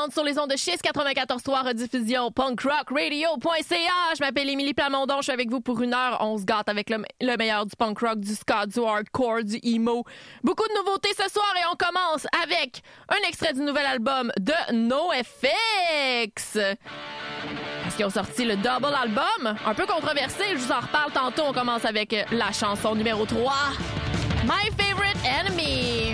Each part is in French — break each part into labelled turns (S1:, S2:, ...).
S1: présente sur les ondes de Chiz 94.3 rediffusion punkrockradio.ca. Je m'appelle Émilie Plamondon, je suis avec vous pour 1 heure. On se gâte avec le meilleur du punk rock, du ska, du hardcore, du emo. Beaucoup de nouveautés ce soir et on commence avec un extrait du nouvel album de NoFX. Parce qu'ils ont sorti le double album, un peu controversé, je vous en reparle tantôt. On commence avec la chanson numéro 3, My Favorite Enemy.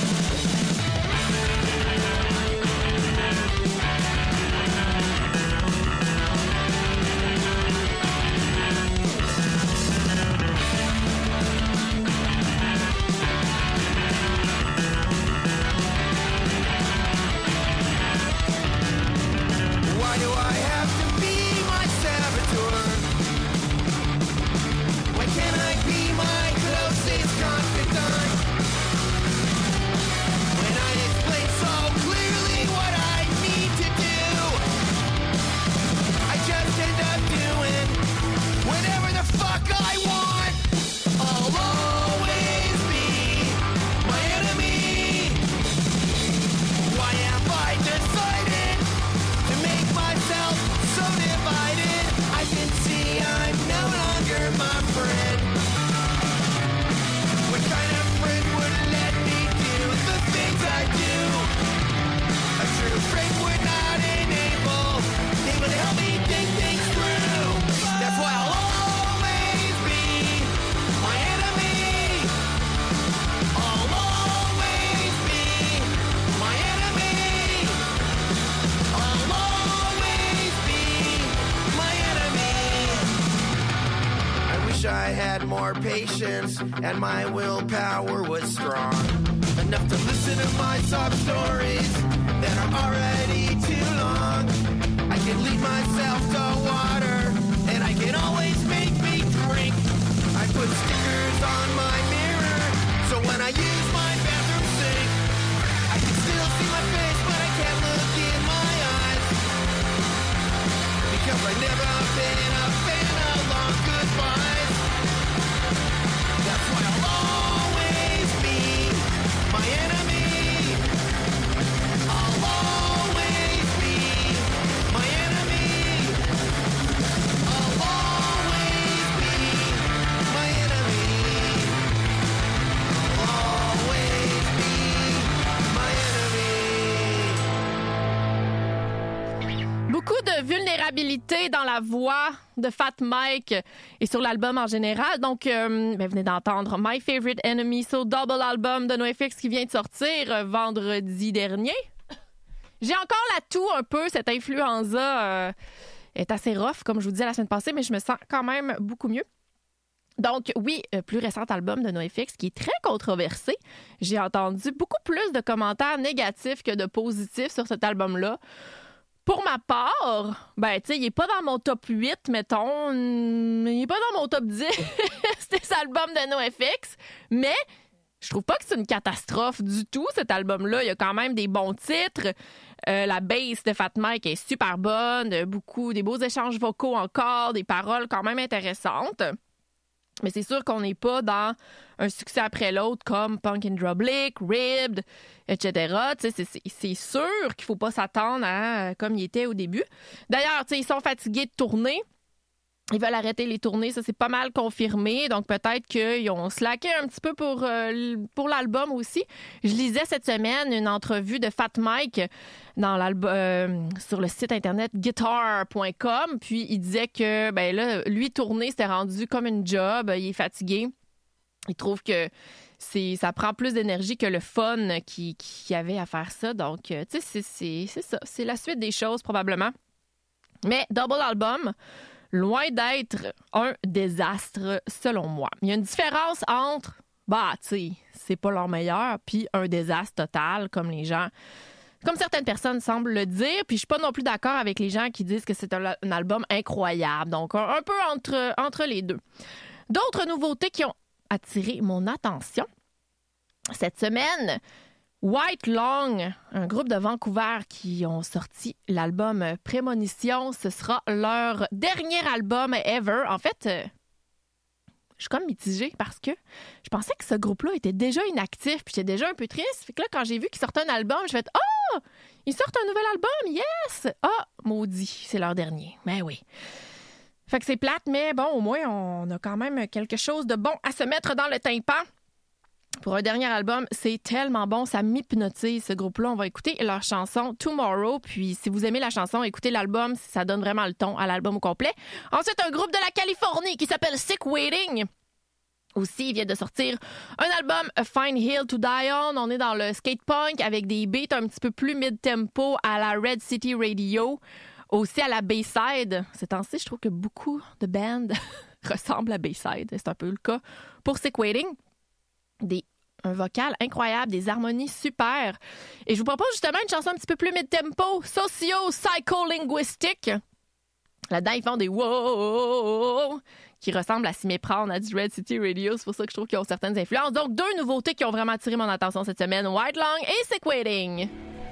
S2: Why do I have to be my saboteur? Why can't I be my closest confidant? When I explain so clearly what I need to do, I just end up doing whatever the fuck I want. I'll always be my enemy. Why have I decided to make myself so divided? I can see I'm no longer my friend. What kind of friend would let me do the things I do? A true friend would not able to help me think things through. That's why I'll always be my enemy. I'll always be my enemy. I'll always be my enemy. I wish I had more patience and my willpower was strong enough to listen to my sob stories that are already too long. I can lead myself to water and I can always make me drink. I put stickers on my mirror so when I use my bathroom sink I can still see my face but I can't look in my eyes because I've never been a fan of long goodbyes. That's why I'll always be my enemy. I'll always be my enemy. I'll always be my enemy. I'll always be my enemy.
S1: Beaucoup de vulnérabilité dans la voix de Fat Mike et sur l'album en général. Donc, vous venez d'entendre My Favorite Enemy, so double album de NoFX qui vient de sortir vendredi dernier. J'ai encore la toux un peu, cette influenza est assez rough, comme je vous disais la semaine passée, mais je me sens quand même beaucoup mieux. Donc, oui, plus récent album de NoFX qui est très controversé. J'ai entendu beaucoup plus de commentaires négatifs que de positifs sur cet album-là. Pour ma part, ben, tu sais, il est pas dans mon top 8, mettons. Il est pas dans mon top 10, cet album de NoFX. Mais je trouve pas que c'est une catastrophe du tout, cet album-là. Il y a quand même des bons titres. La bass de Fat Mike est super bonne. Des beaux échanges vocaux encore, des paroles quand même intéressantes. Mais c'est sûr qu'on n'est pas dans un succès après l'autre comme Punk in Drublic, Ribbed, etc. C'est sûr qu'il ne faut pas s'attendre à comme il était au début. D'ailleurs, ils sont fatigués de tourner. Ils veulent arrêter les tournées, ça c'est pas mal confirmé. Donc peut-être qu'ils ont slacké un petit peu pour l'album aussi. Je lisais cette semaine une entrevue de Fat Mike dans l'album sur le site internet guitar.com. Puis il disait que ben là, lui tourner c'était rendu comme une job. Il est fatigué. Il trouve que ça prend plus d'énergie que le fun qu'il y avait à faire ça. Donc tu sais c'est ça, c'est la suite des choses probablement. Mais double album. Loin d'être un désastre, selon moi. Il y a une différence entre, tu sais, c'est pas leur meilleur, puis un désastre total, comme certaines personnes semblent le dire. Puis je suis pas non plus d'accord avec les gens qui disent que c'est un album incroyable. Donc, un peu entre les deux. D'autres nouveautés qui ont attiré mon attention cette semaine. White Long, un groupe de Vancouver qui ont sorti l'album Prémonition. Ce sera leur dernier album ever. En fait, je suis comme mitigée parce que je pensais que ce groupe-là était déjà inactif, puis j'étais déjà un peu triste. Fait que là, quand j'ai vu qu'ils sortaient un album, j'ai fait « Ah! Ils sortent un nouvel album! Yes! Ah! Maudit, c'est leur dernier. » Mais oui. Fait que c'est plate, mais bon, au moins, on a quand même quelque chose de bon à se mettre dans le tympan. Pour un dernier album, c'est tellement bon, ça m'hypnotise, ce groupe-là. On va écouter leur chanson « Tomorrow ». Puis si vous aimez la chanson, écoutez l'album, ça donne vraiment le ton à l'album au complet. Ensuite, un groupe de la Californie qui s'appelle Sick Waiting. Aussi, il vient de sortir un album, A Fine Hill to Die On. On est dans le skate punk avec des beats un petit peu plus mid-tempo à la Red City Radio. Aussi à la Bayside. Ces temps-ci, je trouve que beaucoup de bands ressemblent à Bayside. C'est un peu le cas pour Sick Waiting. Un vocal incroyable, des harmonies super. Et je vous propose justement une chanson un petit peu plus mid-tempo, socio-psycholinguistique. Là-dedans, ils font des wow qui ressemblent à s'y méprendre à du Red City Radio. C'est pour ça que je trouve qu'ils ont certaines influences. Donc, 2 nouveautés qui ont vraiment attiré mon attention cette semaine, White Lung et Sick Waiting.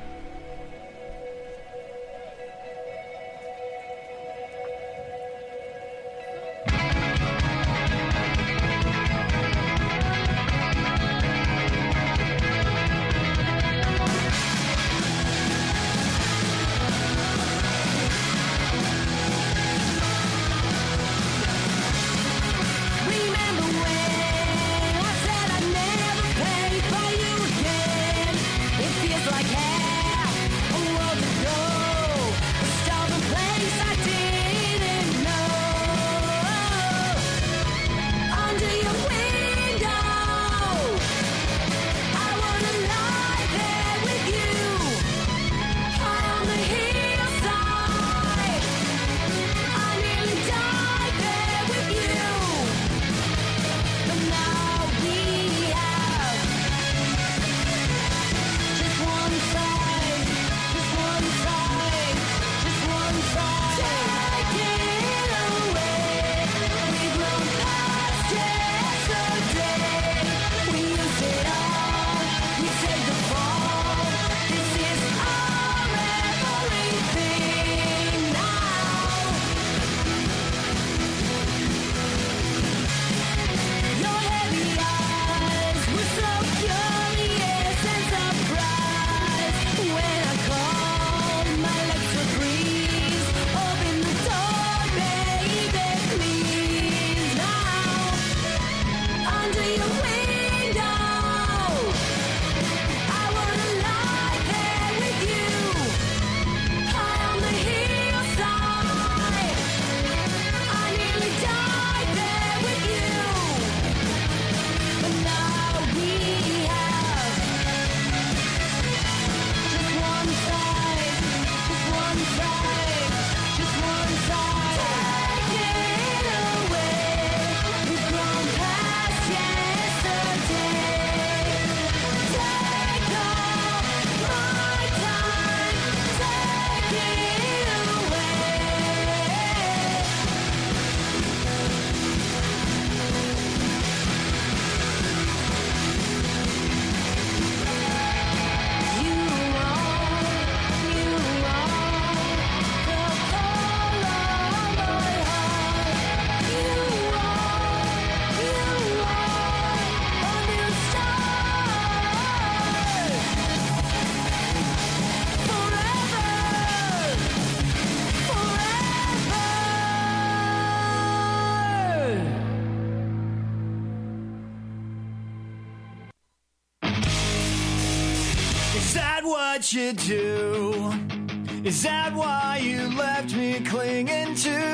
S2: What you do? Is that why you left me clinging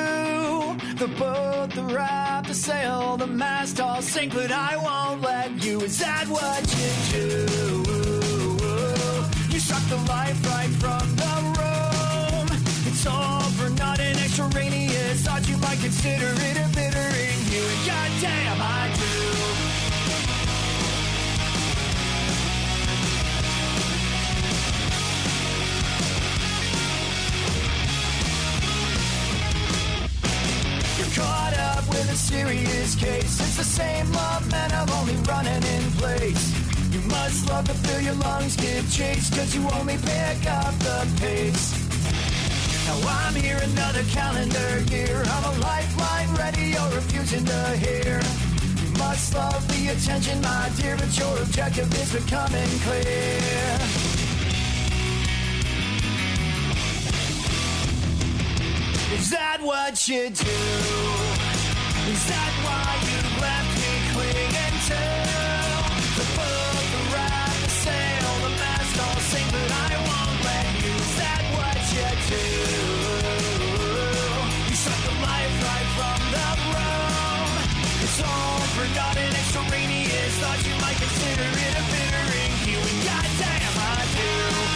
S2: to the boat, the raft, the sail, the mast all sink, but I won't let you. Is that what you do? You suck the life right from the room. It's all for nothing extraneous. Thought you might consider it embittering you, and goddamn I do. Caught up with a serious case. It's the same lament of only running in place. You must love to feel your lungs give chase, cause you only pick up the pace. Now I'm here another calendar year. I'm a lifeline ready, you're refusing to hear. must love the attention, my dear, but your objective is becoming clear. Is that what you do? Is that why you left me clinging to the book, the rap, the sail, the mast, all sing, but I won't let you. Is that what you do? You suck the life right from the room. It's all for nothing extraneous. Thought you might consider it a bitter ring. You and goddamn I do.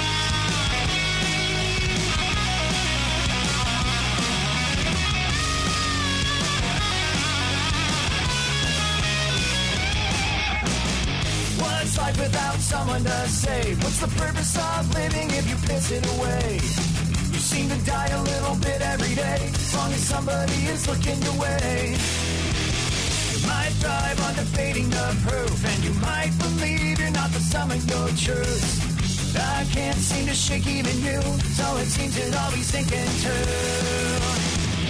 S2: What's life without someone to save? What's the purpose of living if you piss it away? You seem to die a little bit every day, as long as somebody is looking your way. You might thrive on debating the proof, and you might believe you're not the sum of your truths. But I can't seem to shake even you, so it seems that I'll be sinking too.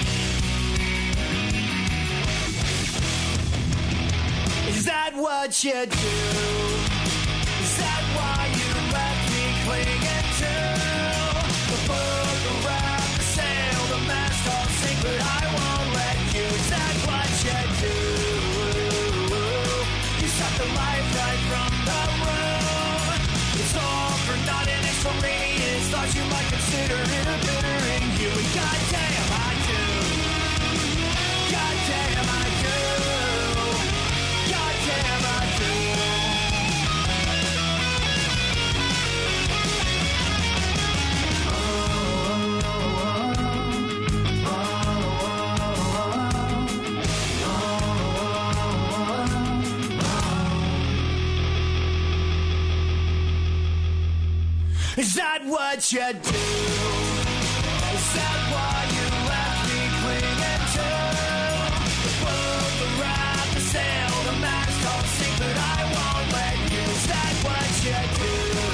S2: Is that what you do? Is that why you left me clinging to the book, the rap, the sail, the mast, all sink, but I won't let you. Is that what you do? You suck the life right from the room. It's all for nothing extraneous. Thought you might consider it a bitter ring. You and goddamn I do. Goddamn I do. Goddamn I do. Is that what you do? Is that why you left me clinging to the book, the rap, the sail, the mast, all sink, but I won't let you. Is that what you do?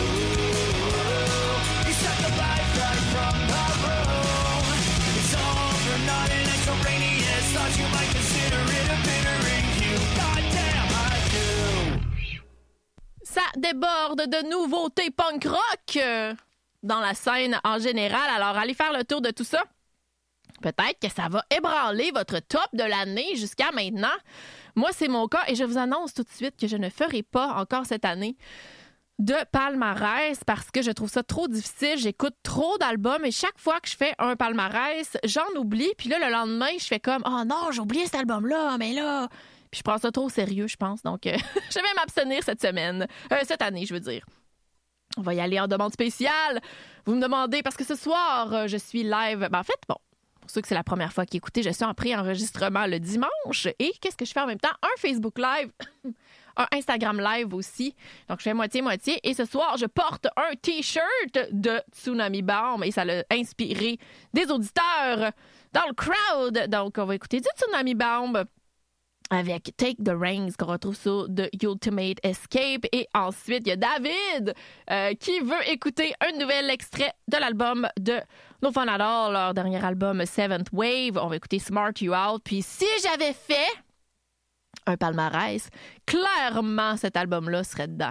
S2: You suck the life right from the room. It's all for nothing extraneous. Thought you might consider it a bitter ring. You goddamn I do.
S1: Ça déborde de nouveautés punk rock dans la scène en général. Alors, allez faire le tour de tout ça. Peut-être que ça va ébranler votre top de l'année jusqu'à maintenant. Moi, c'est mon cas et je vous annonce tout de suite que je ne ferai pas encore cette année de palmarès parce que je trouve ça trop difficile. J'écoute trop d'albums et chaque fois que je fais un palmarès, j'en oublie. Puis là, le lendemain, je fais comme « Oh non, j'ai oublié cet album-là, mais là... » Puis je prends ça trop au sérieux, je pense. Donc, je vais m'abstenir cette année, je veux dire. On va y aller en demande spéciale. Vous me demandez, parce que ce soir, je suis live. En fait, bon, pour ceux que c'est la première fois qui écoutent, je suis en pré-enregistrement le dimanche. Et qu'est-ce que je fais en même temps? Un Facebook Live, un Instagram Live aussi. Donc, je fais moitié-moitié. Et ce soir, je porte un T-shirt de Tsunami Bomb. Et ça l'a inspiré des auditeurs dans le crowd. Donc, on va écouter du Tsunami Bomb avec Take the Reins qu'on retrouve sur The Ultimate Escape. Et ensuite, il y a David qui veut écouter un nouvel extrait de l'album de No Fun At All, leur dernier album Seventh Wave. On va écouter Smart You Out. Puis si j'avais fait un palmarès, clairement cet album-là serait dedans.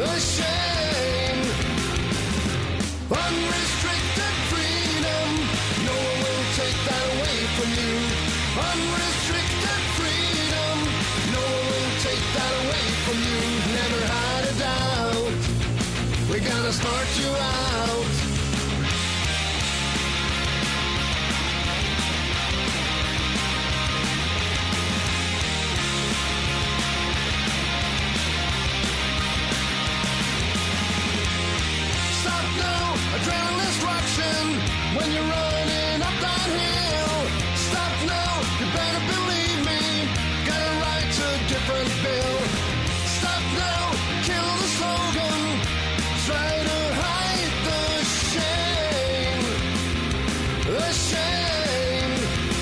S2: a shame. Unrestricted freedom, no one will take that away from you. Unrestricted freedom, no one will take that away from you. Never had a doubt, we're gonna smart you out. Stop now, adrenaline destruction, when you're running up that hill. Stop now, you better believe me, got a right to a different bill. Stop now, kill the slogan, try to hide the shame. The shame.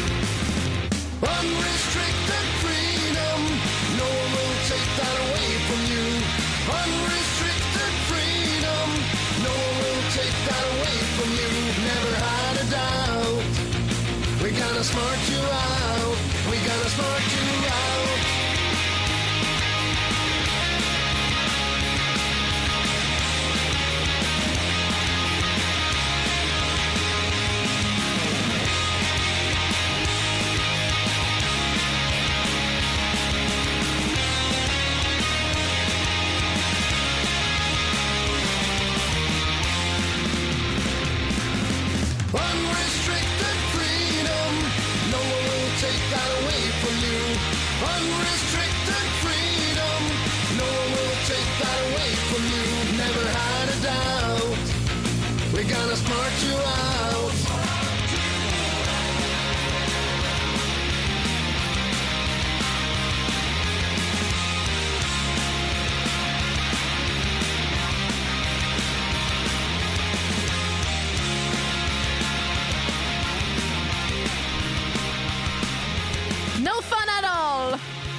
S2: Unrestricted freedom, no one will take that away from you. Unrestricted freedom, no one will take that away from you. Never had a doubt, we gotta smart you out. We gotta smart you out. Unrestricted freedom, no one will take that away from you. Unrestricted freedom, no one will take that away from you. Never had a doubt, we're gonna smart you out.
S1: No fun at all!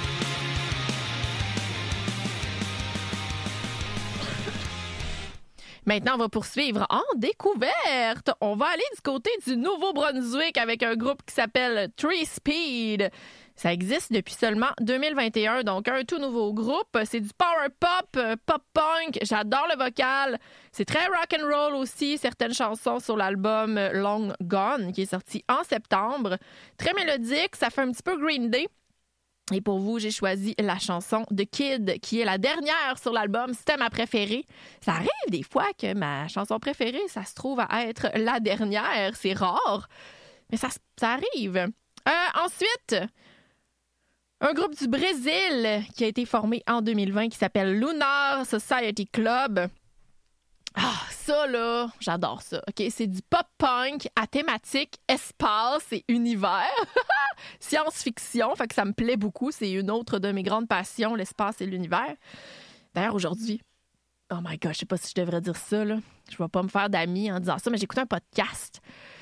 S1: Maintenant, on va poursuivre en découverte. On va aller du côté du Nouveau-Brunswick avec un groupe qui s'appelle Three Speed. Ça existe depuis seulement 2021, donc un tout nouveau groupe. C'est du power pop, pop punk. J'adore le vocal. C'est très rock and roll aussi. Certaines chansons sur l'album Long Gone qui est sorti en septembre. Très mélodique. Ça fait un petit peu Green Day. Et pour vous, j'ai choisi la chanson The Kid, qui est la dernière sur l'album. C'était ma préférée. Ça arrive des fois que ma chanson préférée, ça se trouve à être la dernière. C'est rare, mais ça arrive. Ensuite, un groupe du Brésil qui a été formé en 2020 qui s'appelle Lunar Society Club. Ah, ça, là, j'adore ça. OK, c'est du pop-punk à thématique espace et univers. Science-fiction, fait que ça me plaît beaucoup. C'est une autre de mes grandes passions, l'espace et l'univers. D'ailleurs, aujourd'hui, oh my God, je sais pas si je devrais dire ça, là. Je vais pas me faire d'amis en disant ça, mais j'ai écouté un podcast.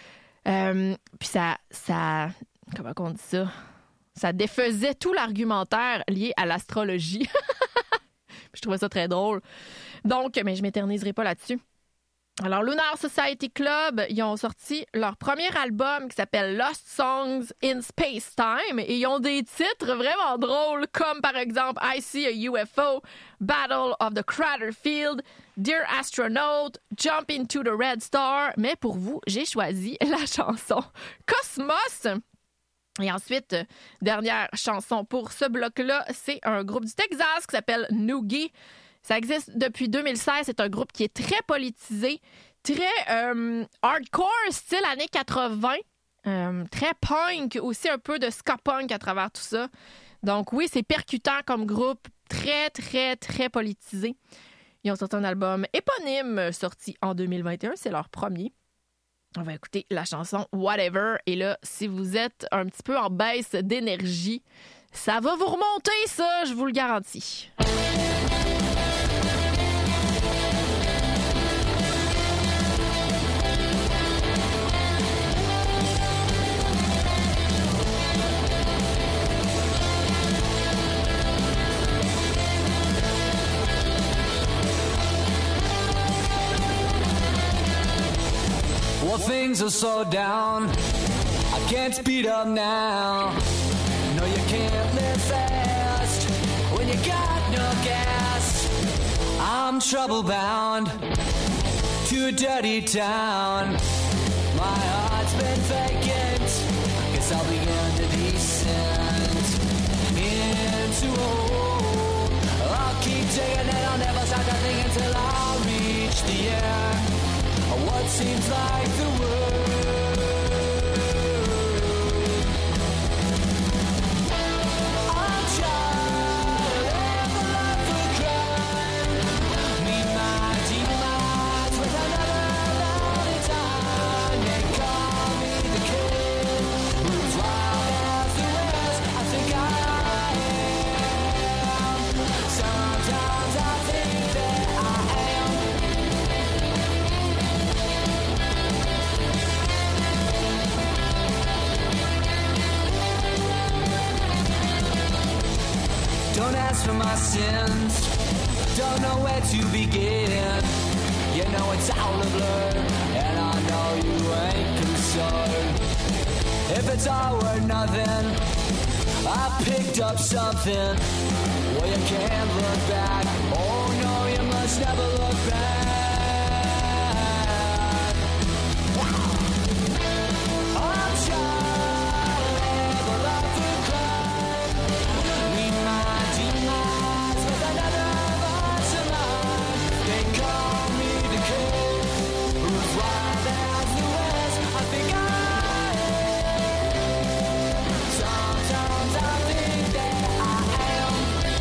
S1: Puis ça... Comment on dit ça? Ça défaisait tout l'argumentaire lié à l'astrologie. Je trouvais ça très drôle. Donc, mais je m'éterniserai pas là-dessus. Alors, Lunar Society Club, ils ont sorti leur premier album qui s'appelle Lost Songs in Space Time et ils ont des titres vraiment drôles comme par exemple I See a UFO, Battle of the Crater Field, Dear Astronaut, Jump into the Red Star. Mais pour vous, j'ai choisi la chanson Cosmos. Et ensuite, dernière chanson pour ce bloc-là, c'est un groupe du Texas qui s'appelle Noogie. Ça existe depuis 2016. C'est un groupe qui est très politisé, très hardcore, style années 80. Très punk, aussi un peu de ska punk à travers tout ça. Donc oui, c'est percutant comme groupe, très, très, très politisé. Ils ont sorti un album éponyme sorti en 2021. C'est leur premier. On va écouter la chanson Whatever. Et là, si vous êtes un petit peu en baisse d'énergie, ça va vous remonter, ça, je vous le garantis.
S3: Well, things are so down, I can't speed up now. No, you can't live fast when you got no gas. I'm trouble bound to a dirty town. My heart's been vacant. Guess I'll begin to descend into a hole. I'll keep digging and I'll never stop to think until I reach the end. What seems like the world. I'm tired of the life of crime. Meet my demise with another Valentine. They call me the kid who's wild as the west. I think I am. Sometimes I think that I am. Don't ask for my sins. Don't know where to begin. You know it's all a blur, and I know you ain't concerned. If it's all or nothing, I picked up something. Well, you can't look back. Oh no, you must never look back. I'm tired of a life of crime. Meet my demise with another voice of mine. They call me the kid who's wild as the west. I think I am. Sometimes I think that I am.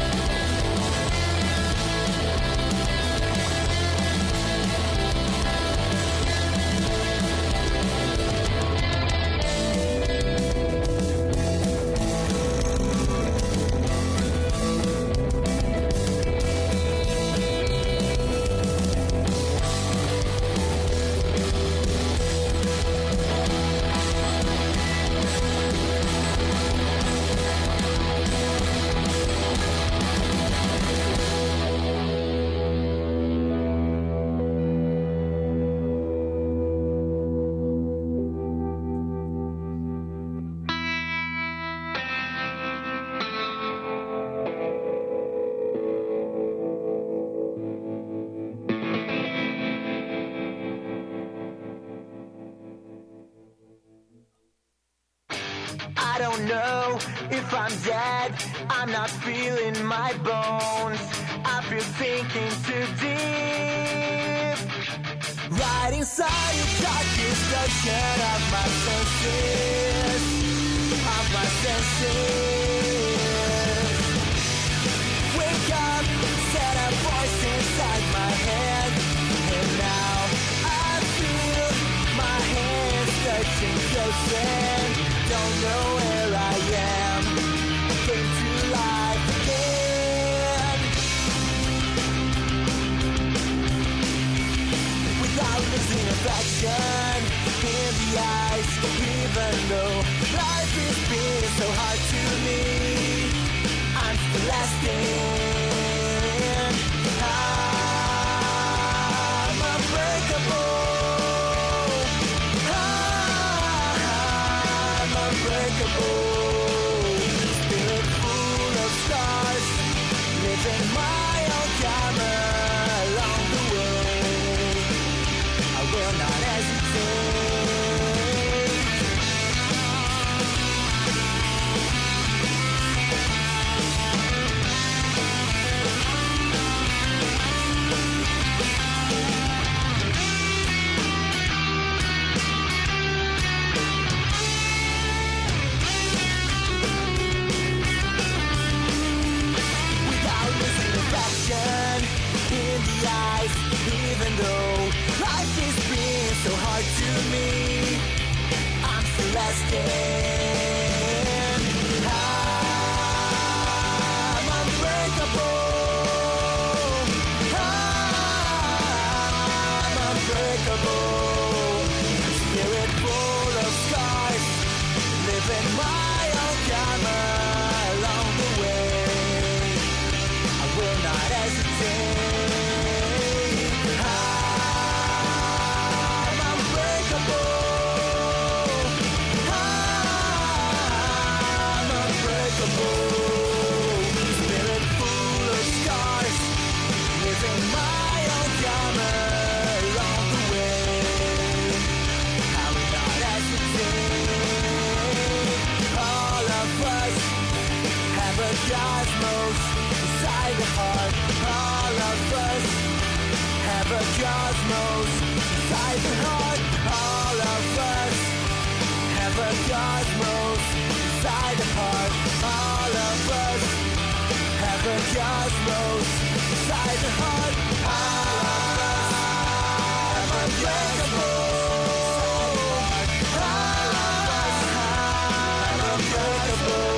S2: I don't know if I'm dead. I'm not feeling my bones. I feel sinking too deep. Right inside the darkest ocean of my senses. Of my senses. Wake up, set a voice inside my head. And now I feel my hands touching closer. Don't know where I am. Came to life again. Without losing affection in the eyes, even though life has been so hard to me, I'm still lasting. I'm unbreakable. I'm unbreakable. Spirit full of stars, living my own karma along the way. I will not hesitate. Without losing affection in the eyes, even though life is being so hard to me, I'm still lasting. I'm unbreakable. I'm unbreakable. Spirit full of scars, living my own karma along the way. I will not hesitate. I'm unbreakable.
S3: have a cosmos inside the heart. All of us have a cosmos inside the heart. All of us have a cosmos inside the heart. All of us have a cosmos. All of us have a cosmos.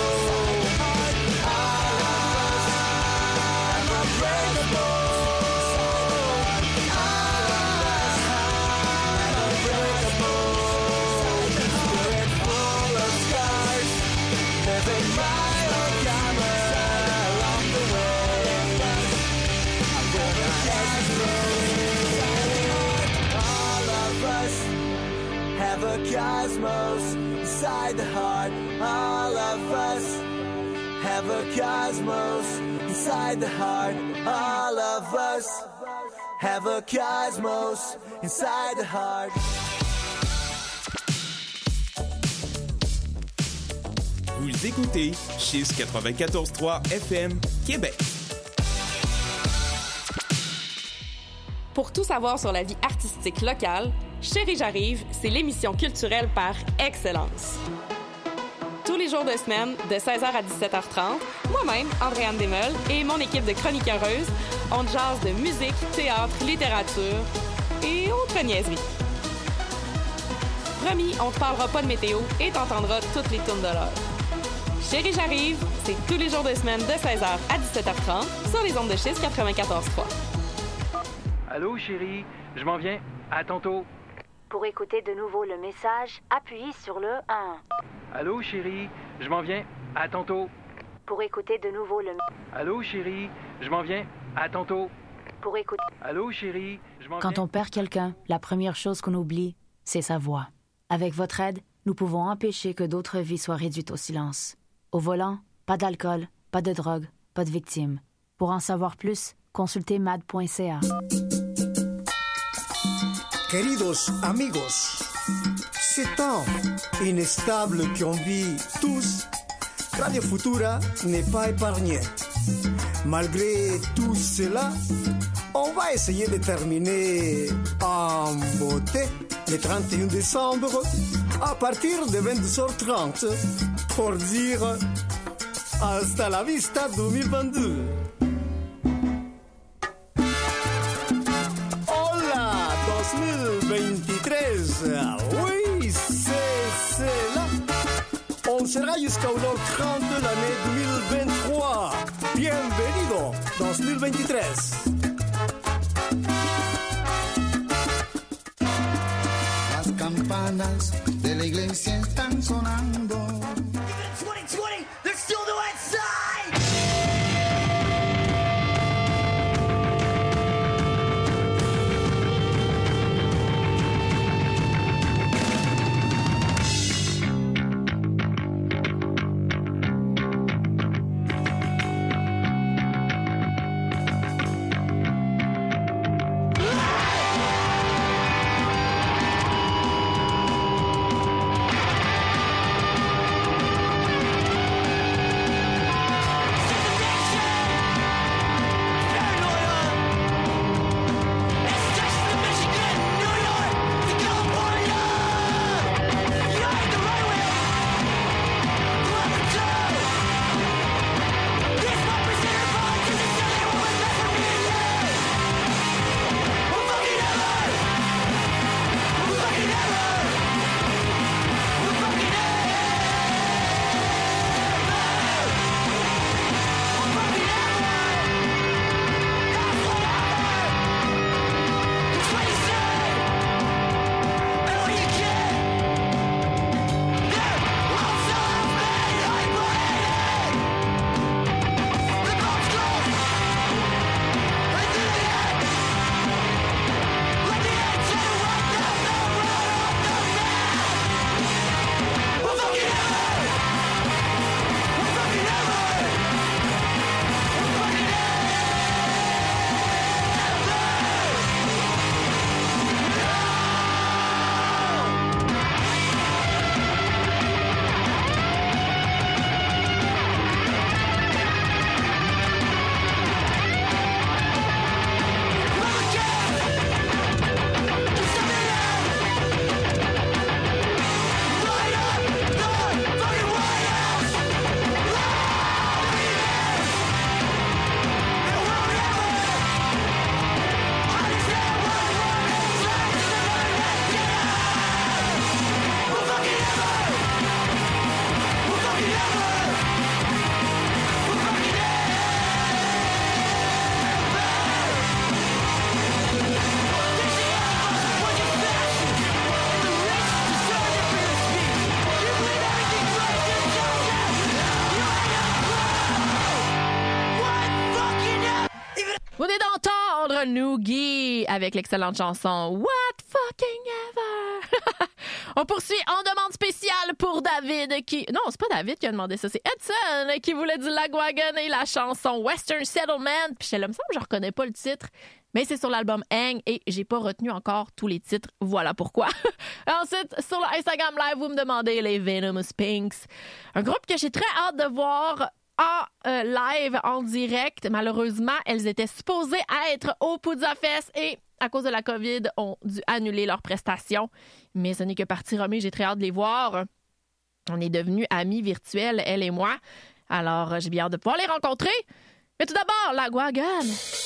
S3: Have a cosmos inside the heart. All of us have a cosmos inside the heart. All of us have a cosmos inside the heart.
S4: Vous écoutez Chiz 94.3 FM Québec.
S5: Pour tout savoir sur la vie artistique locale, Chérie j'arrive, c'est l'émission culturelle par excellence. Tous les jours de semaine, de 16h à 17h30, moi-même, Andréane Desmeules, et mon équipe de chroniqueuses, on jase de musique, théâtre, littérature et autres niaiseries. Promis, on te parlera pas de météo et t'entendras toutes les tunes de l'heure. Chérie j'arrive, c'est tous les jours de semaine de 16h à 17h30 sur les ondes de Chiz 94.3.
S6: Allô, chérie, je m'en viens. À tantôt.
S7: Pour écouter de nouveau le message, appuyez sur le 1.
S6: Allô, chérie, je m'en viens. À tantôt.
S7: Pour écouter de nouveau le...
S6: Allô, chérie, je m'en viens. À tantôt.
S7: Pour écouter...
S6: Allô, chérie, je m'en viens.
S8: Quand on perd quelqu'un, la première chose qu'on oublie, c'est sa voix. Avec votre aide, nous pouvons empêcher que d'autres vies soient réduites au silence. Au volant, pas d'alcool, pas de drogue, pas de victimes. Pour en savoir plus, consultez mad.ca.
S9: Queridos amigos, ces temps instables qu'on vit tous, Radio Futura n'est pas épargné. Malgré tout cela, on va essayer de terminer en beauté le 31 décembre à partir de 22h30 pour dire hasta la vista 2022. Hola 2023, oui c'est cela. On sera jusqu'au 30 de l'année 2023. Bienvenido 2023.
S10: Las campanas de la iglesia están sonando.
S3: 2020, they're still the west side!
S1: Noogie avec l'excellente chanson What Fucking Ever. On poursuit en demande spéciale pour David qui... Non, c'est pas David qui a demandé ça, c'est Edson qui voulait du Lagwagon et la chanson Western Settlement. Puis il me semble que je reconnais pas le titre, mais c'est sur l'album Hang et j'ai pas retenu encore tous les titres. Voilà pourquoi. Ensuite, sur le Instagram Live, vous me demandez les Venomous Pinks. Un groupe que j'ai très hâte de voir en live, en direct. Malheureusement, elles étaient supposées être au Poudza Fest et à cause de la COVID, ont dû annuler leurs prestations. Mais ce n'est que partie remise. J'ai très hâte de les voir. On est devenus amis virtuels, elle et moi. Alors, j'ai bien hâte de pouvoir les rencontrer. Mais tout d'abord, Lagwagon.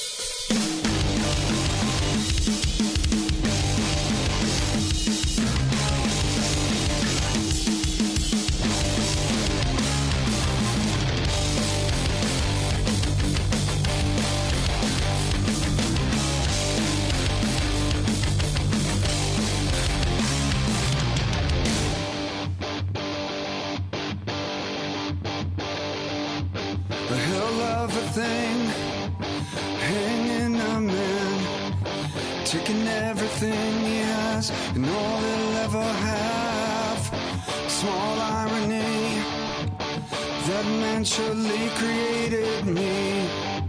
S11: A hell of a thing, hanging a man, taking everything he has and all he'll ever have. Small irony, that man surely created me.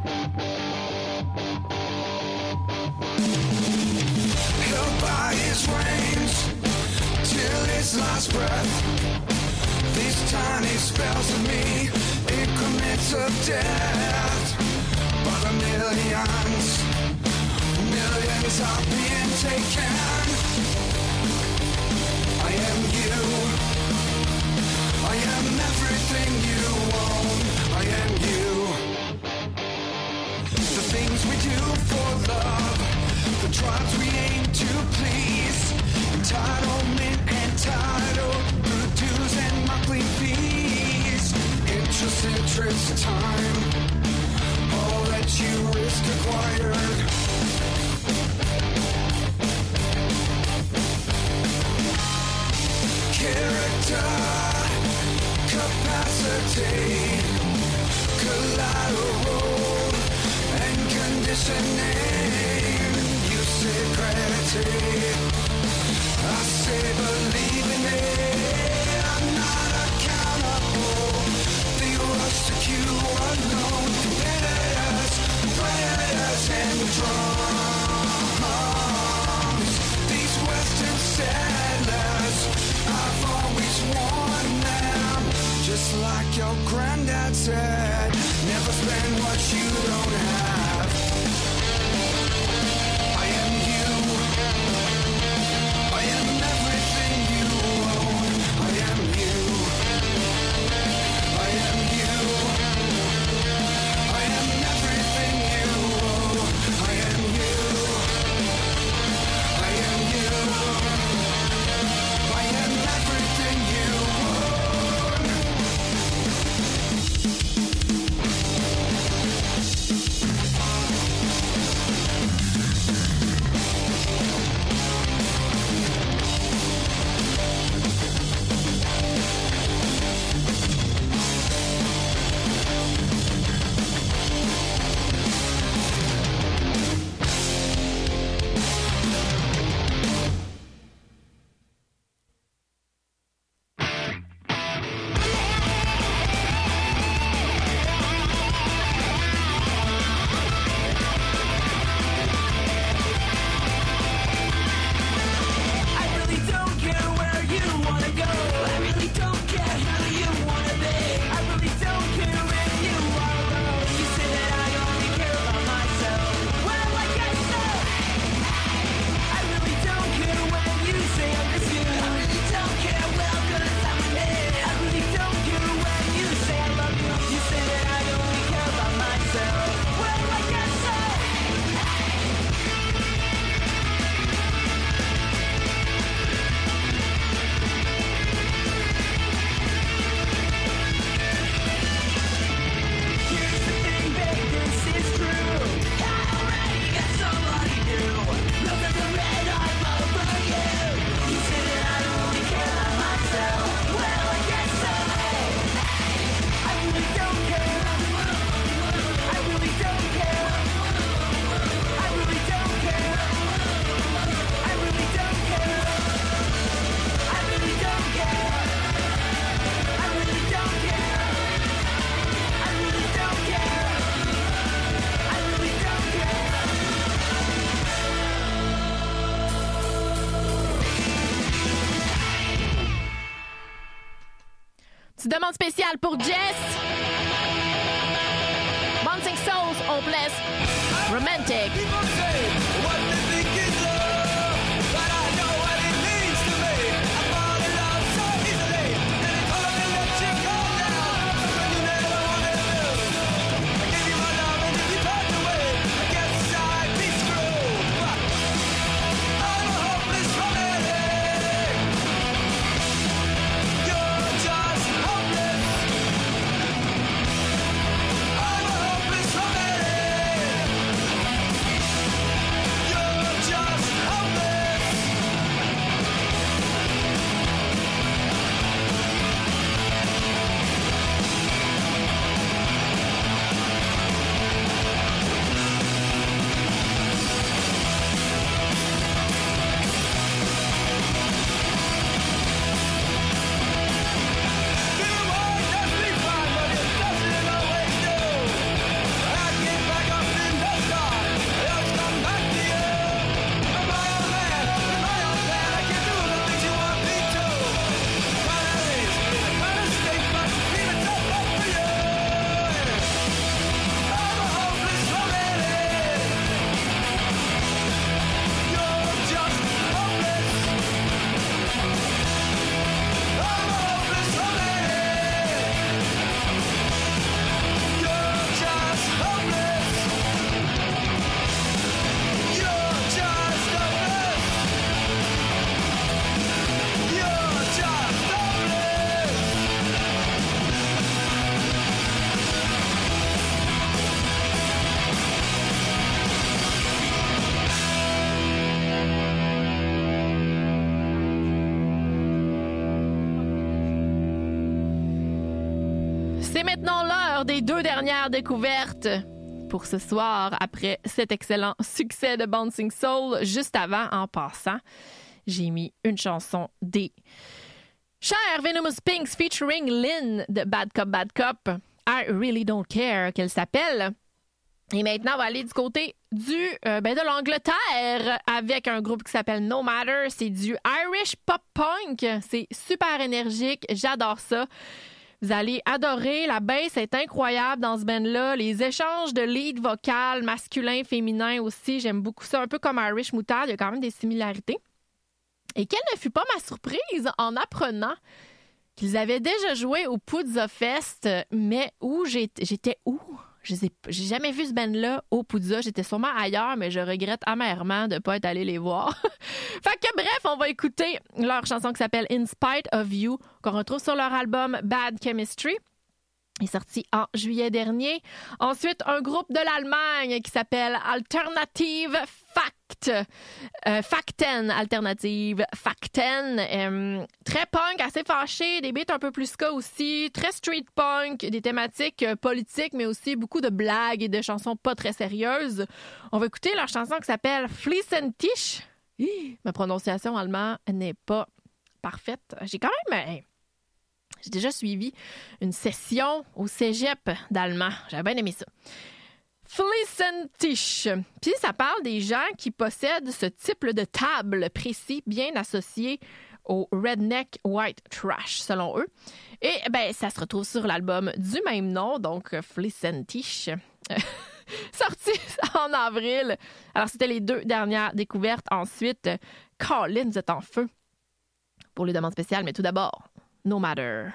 S11: Held by his reins till his last breath. These tiny spells of me, increments of death. By the millions, millions are being taken. I am you. I am everything you own. I am you. The things we do for love, the tribes we aim to please. Entitlement and title, the dues and monthly fees. Interest, time, all that you risk acquired. Character, capacity, collateral, and conditioning. You say gratitude, I say believe in it. I'm not accountable. The rush to you alone. Predators and drums. These western settlers, I've always worn them. Just like your granddad said, never spend what you don't have. I am you. I am everything you own. I am you. I am you. I am everything you own. I am you. I am you. I am everything you own.
S1: Petite demande spéciale pour Jess. Bouncing Souls, Hopeless, Romantic. C'est maintenant l'heure des 2 dernières découvertes pour ce soir après cet excellent succès de Bouncing Soul. Juste avant, en passant, j'ai mis une chanson des chers Venomous Pinks featuring Lynn de Bad Cop, Bad Cop. I Really Don't Care qu'elle s'appelle. Et maintenant, on va aller du côté de l'Angleterre avec un groupe qui s'appelle No Matter. C'est du Irish Pop Punk. C'est super énergique. J'adore ça. Vous allez adorer. La bass est incroyable dans ce band-là. Les échanges de lead vocal masculin, féminin aussi. J'aime beaucoup ça. Un peu comme Irish Moutarde. Il y a quand même des similarités. Et quelle ne fut pas ma surprise en apprenant qu'ils avaient déjà joué au Poudza Fest, mais où j'étais où? J'ai jamais vu ce band-là au Poudza. J'étais sûrement ailleurs, mais je regrette amèrement de ne pas être allée les voir. Fait que bref, on va écouter leur chanson qui s'appelle In Spite of You, qu'on retrouve sur leur album Bad Chemistry. Il est sorti en juillet dernier. Ensuite, un groupe de l'Allemagne qui s'appelle Alternative Fakten. Alternative Fakten. Très punk, assez fâché, des beats un peu plus ska aussi, très street punk, des thématiques politiques, mais aussi beaucoup de blagues et de chansons pas très sérieuses. On va écouter leur chanson qui s'appelle Fließend-Tisch. Ma prononciation allemande n'est pas parfaite. J'ai déjà suivi une session au cégep d'allemand. J'avais bien aimé ça. Fließend-Tisch. Puis ça parle des gens qui possèdent ce type de table précis, bien associé au redneck white trash, selon eux. Et ça se retrouve sur l'album du même nom, donc Fließend-Tisch. Sorti en avril. Alors, c'était les 2 dernières découvertes. Ensuite, Colin, vous êtes en feu pour les demandes spéciales, mais tout d'abord, No Matter.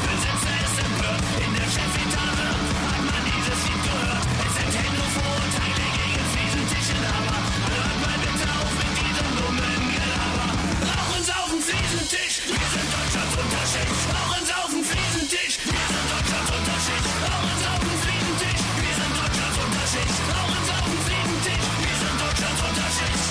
S3: Tischbesitzer ist empört. In der Chefetage hat man dieses Lied gehört. Es enthält nur Vorurteile gegen Fliesentischinhaber. Hört mal bitte auf mit diesem dummen Gelaber. Rauchen, saufen, Fliesentisch, wir sind Deutschlands Unterschicht. Rauchen, saufen, Fliesentisch, wir sind Deutschlands Unterschicht. Rauchen, saufen, Fliesentisch, wir sind Deutschlands Unterschicht. Rauchen, saufen, Fliesentisch, wir sind Deutschlands Unterschicht.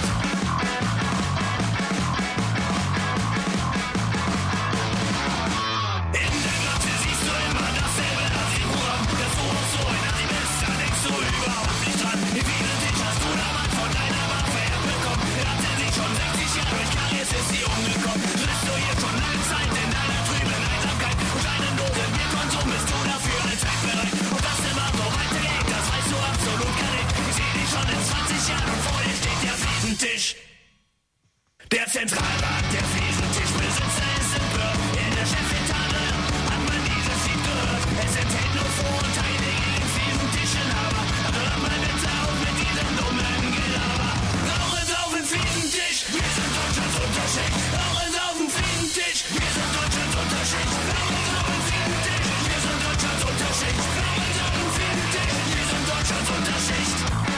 S3: In der Glotze siehst du immer dasselbe Nazi-Huren. Das du auch so ein Nazi bist, da denkst du überhaupt nicht dran. Wie viele Tisch hast du damals von deiner Waffe herbekommen? Hatte sich schon 60 Jahre durch Karies ist sie umgekommen. Triffst du hier schon lange Zeit in deiner trüben Einsamkeit. Und einen losen Bierkonsum bist du dafür allzeit bereit. Und das immer so weitergeht, das weißt du absolut gar nicht. Ich seh dich schon in 20 Jahren und vor dir steht der Fliesentisch. Der Zentralrat, der Fliesentischbesitzer ist empört. In der Chefetage hat man dieses Lied gehört. Es enthält nur Vorurteile gegen Fliesentischinhaber. Hör mal bitte auf mit diesem dummen Gelaber. Rauchen, saufen, Fliesentisch, wir sind Deutschlands Unterschicht. Rauchen, saufen, Fliesentisch, wir sind Deutschlands Unterschicht. Rauchen, saufen, Fliesentisch, wir sind Deutschlands Unterschicht. Rauchen, saufen, Fliesentisch, wir sind Deutschlands Unterschicht.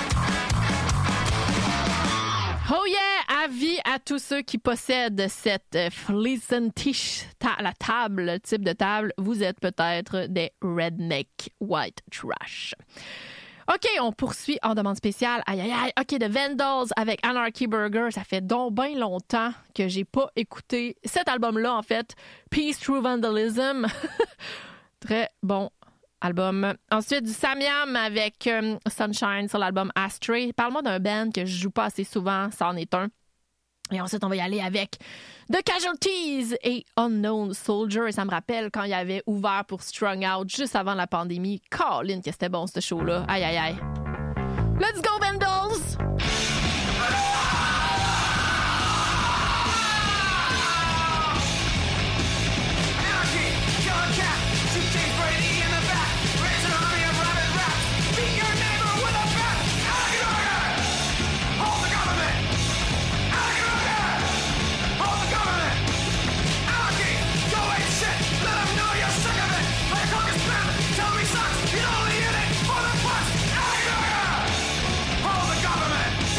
S1: Oh yeah! Avis à tous ceux qui possèdent cette Fliesentisch, la table, le type de table, vous êtes peut-être des redneck white trash. OK, on poursuit en demande spéciale. Aïe, aïe, aïe. OK, The Vandals avec Anarchy Burger. Ça fait donc bien longtemps que j'ai pas écouté cet album-là, en fait. Peace Through Vandalism. Très bon album. Ensuite, du Samyam avec Sunshine sur l'album Astray. Parle-moi d'un band que je joue pas assez souvent. Ça en est un. Et ensuite, on va y aller avec The Casualties et Unknown Soldier. Et ça me rappelle quand il avait ouvert pour Strung Out juste avant la pandémie. Colin, que c'était bon, ce show-là. Aïe, aïe, aïe. Let's go, Vandals!
S3: Tell me sucks, you only in it for the punch. Hold the government.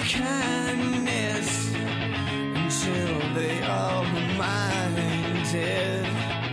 S11: kindness until they are minded.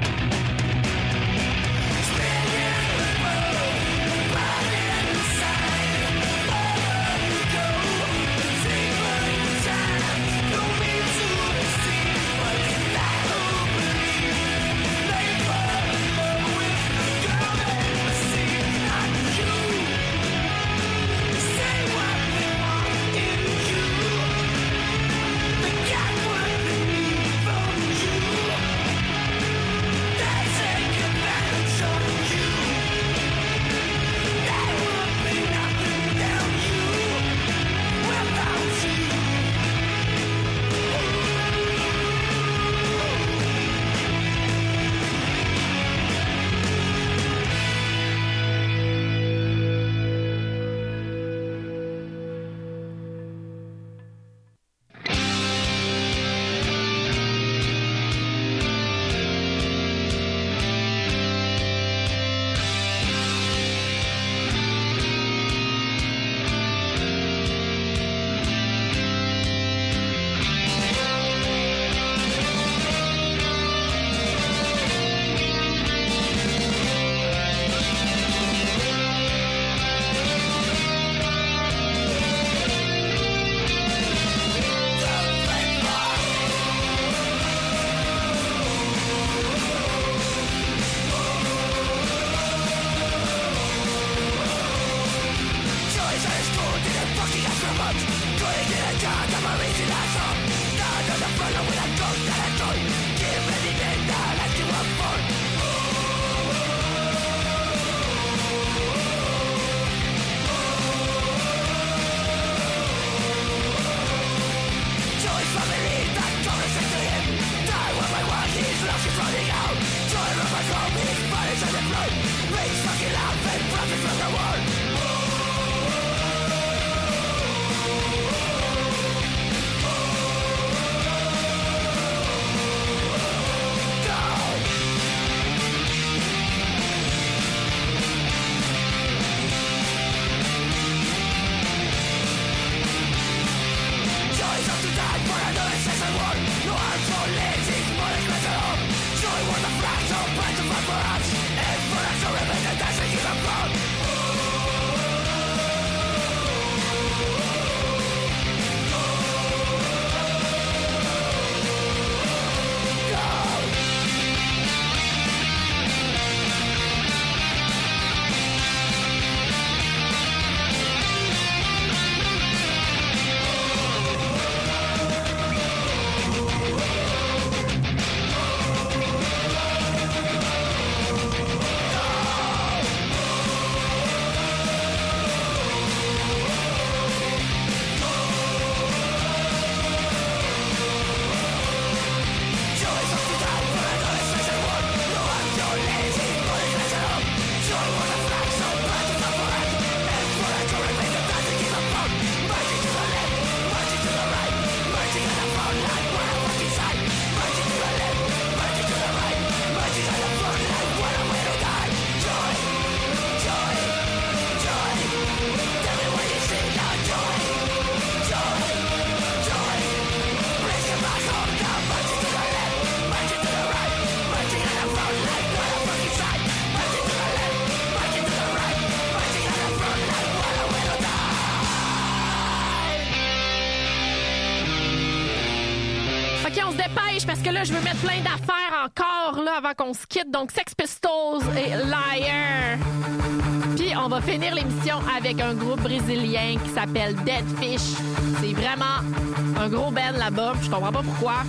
S1: Parce que là, je veux mettre plein d'affaires encore là avant qu'on se quitte. Donc, Sex Pistols et Liar. Puis, on va finir l'émission avec un groupe brésilien qui s'appelle Dead Fish. C'est vraiment un gros band là-bas. Je comprends pas pourquoi.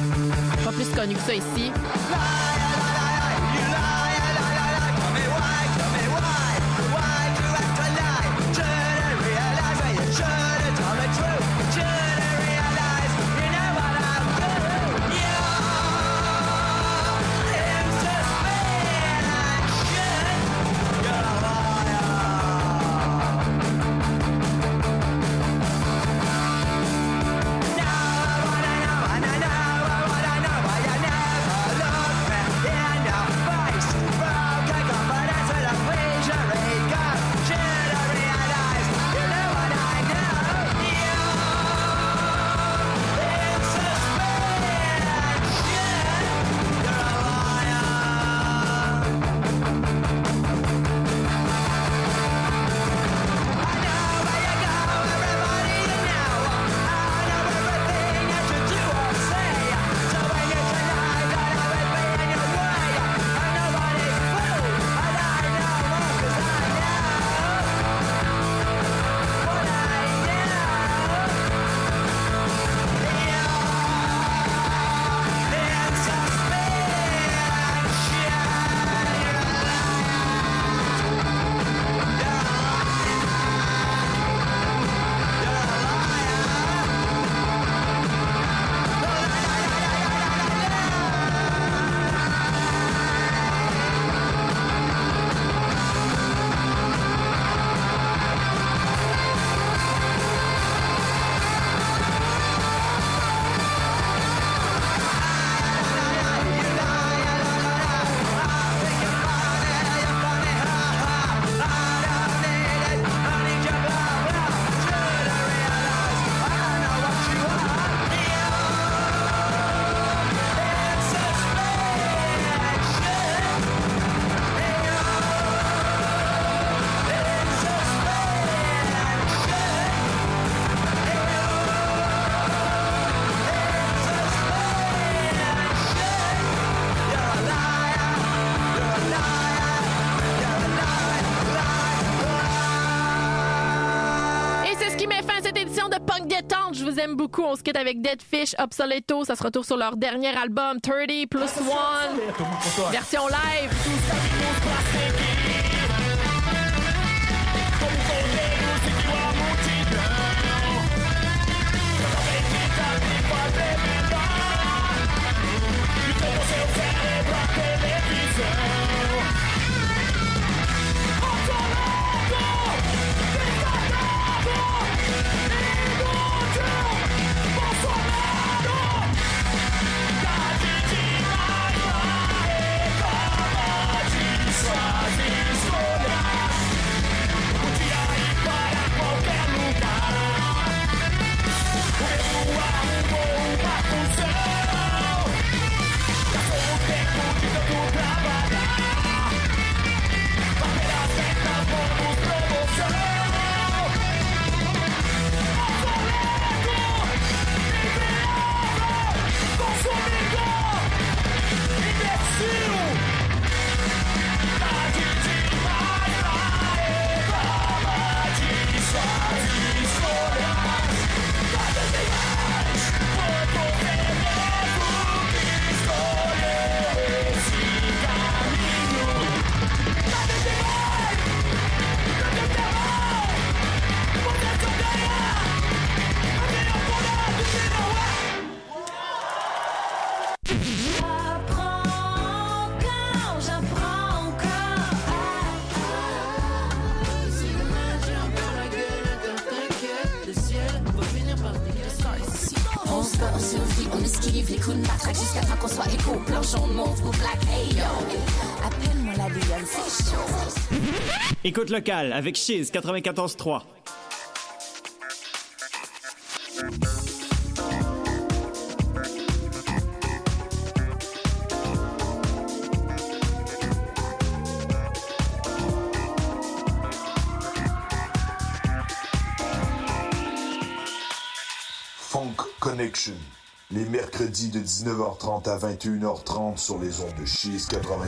S1: Pas plus connu que ça ici.
S11: I never look back.
S1: t'aime beaucoup. On se quitte avec Dead Fish, Obsoleto. Ça se retrouve sur leur dernier album, 30 plus 1. Version live.
S12: On esquive les coups de matraque jusqu'à temps qu'on soit écho. Planchon, monte ou black, hey yo. Appelle-moi la Lyon, c'est chaud.
S13: Écoute locale avec Chiz 94.3.
S14: Funk Connection, les mercredis de 19h30 à 21h30 sur les ondes de Chiz 94.3.